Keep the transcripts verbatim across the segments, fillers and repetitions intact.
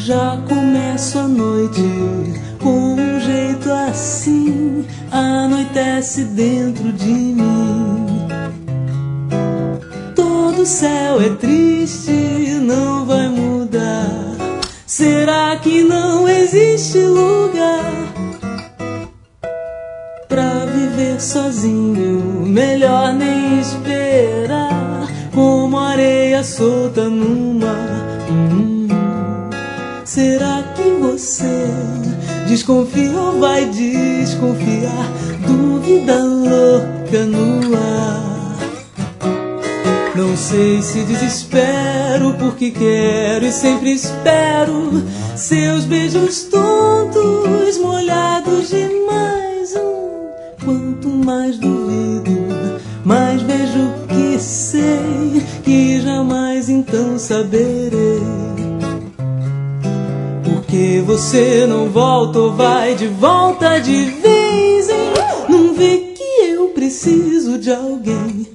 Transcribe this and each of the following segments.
Já começo a noite com um jeito assim, anoitece dentro de mim. Todo o céu é triste, não vai mudar. Será que não existe lugar pra viver sozinho? Melhor nem esperar, como areia solta no mar. hum. Será que você desconfia ou vai desconfiar? Dúvida louca no ar. Não sei se desespero, porque quero e sempre espero seus beijos tontos, molhados demais. Hum, quanto mais duvido, mais vejo que sei, que jamais então saberei. Porque você não volta ou vai de volta de vez, hein? Não vê que eu preciso de alguém.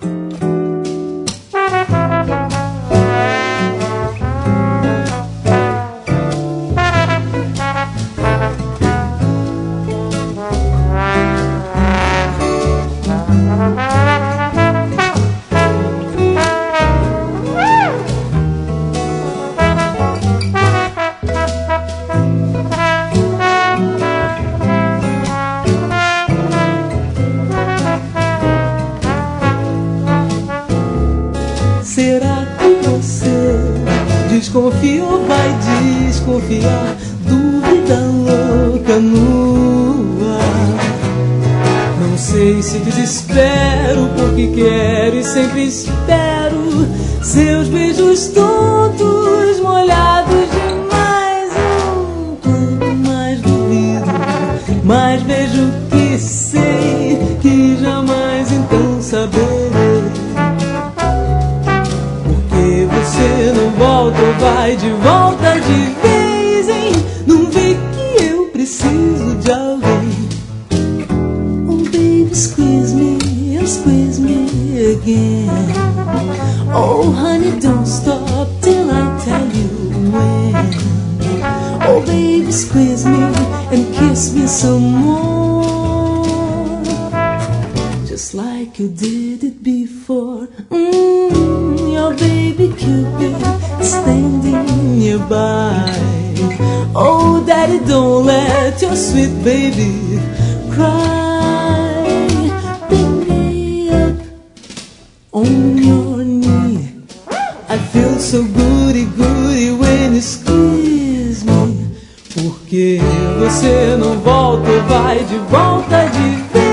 Será que você desconfia ou vai desconfiar? Dúvida louca no ar. Não sei se desespero, porque quero e sempre espero seus beijos tontos, molhados demais. Hum, quanto mais duvido, mais vejo que sei, que jamais então saberei. Você não volta ou vai de volta de vez, hein? Não vê que eu preciso de alguém. Oh baby, squeeze me and squeeze me again. Oh honey, don't stop till I tell you when. Oh baby, squeeze me and kiss me some more, just like you did it before. Mm, your baby Cupid standing nearby. Oh daddy, don't let your sweet baby cry. Pick me up on your knee. I feel so goody goody when you squeeze me. Porque você não volta ou vai de volta de vez.